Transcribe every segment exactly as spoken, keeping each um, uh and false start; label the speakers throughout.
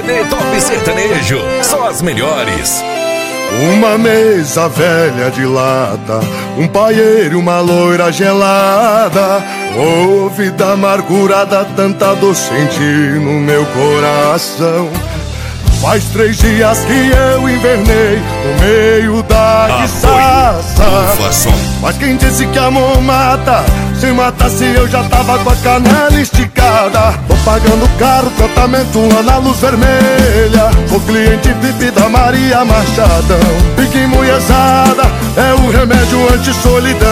Speaker 1: D Top Sertanejo, só as melhores.
Speaker 2: Uma mesa velha de lata, um paieiro e uma loira gelada. Oh, vida amargurada, tanta dor senti no meu coração. Faz três dias que eu invernei no meio da desgraça. Mas quem disse que amor mata? Se matasse eu já tava com a canela esticada. Tô pagando caro, tratamento lá na Luz Vermelha. Sou cliente V I P da Maria Machadão. Pique mulherzada é o remédio anti-solidão.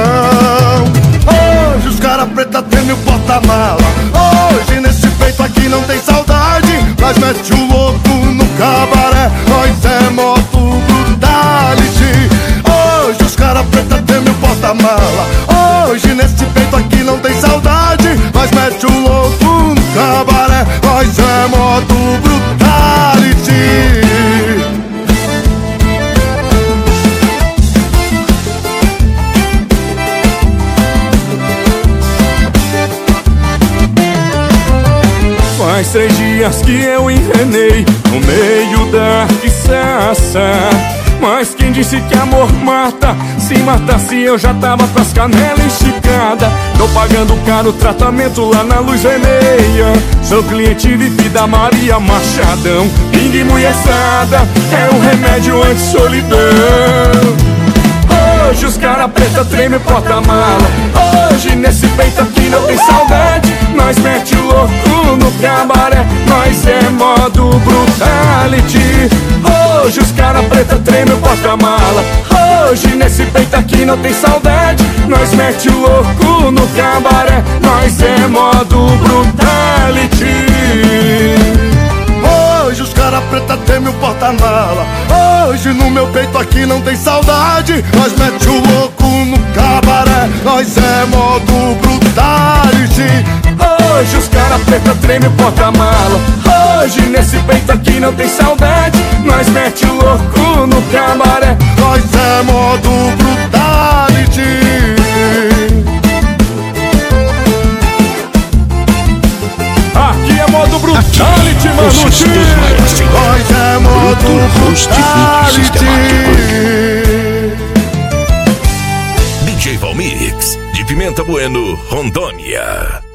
Speaker 2: Hoje os cara preta treme o porta-mala. Hoje nesse peito aqui não tem saudade, mas mete o louco no cabaré. Nós é moto brutality. Hoje os cara preta treme o porta-mala. Hoje nesse peito aqui não tem saudade, mas mete o louco no cabaré. Nós é moto brutality.
Speaker 3: Faz três dias que eu envenenei no meio da desgraça. Mas quem disse que amor mata? Se matasse eu já tava com as canelas esticadas. Tô pagando caro tratamento lá na Luz Vermelha. Sou cliente V I P da Maria Machadão. Pingue mulherzada é o remédio anti-solidão. Hoje os cara preta treme o porta-mala. Hoje nesse peito aqui não tem saudade, nós mete o louco no cabaré. Nós é modo brutality. Hoje os cara preta treme o porta-mala. Hoje nesse peito aqui não tem saudade, nós mete o louco no cabaré. Nós é modo brutality.
Speaker 2: Hoje os cara preta treme o porta-mala. Hoje no meu peito aqui não tem saudade, nós mete o louco no cabaré. Nós é modo brutality.
Speaker 3: Hoje os cara preta treme o porta-mala. Hoje nesse peito aqui não tem saudade, nós mete o louco no cabaré.
Speaker 2: Nós é modo brutality.
Speaker 3: Aqui é modo brutality, Manute.
Speaker 2: Nós é modo brutality.
Speaker 1: D J Valmix, de Pimenta Bueno, Rondônia.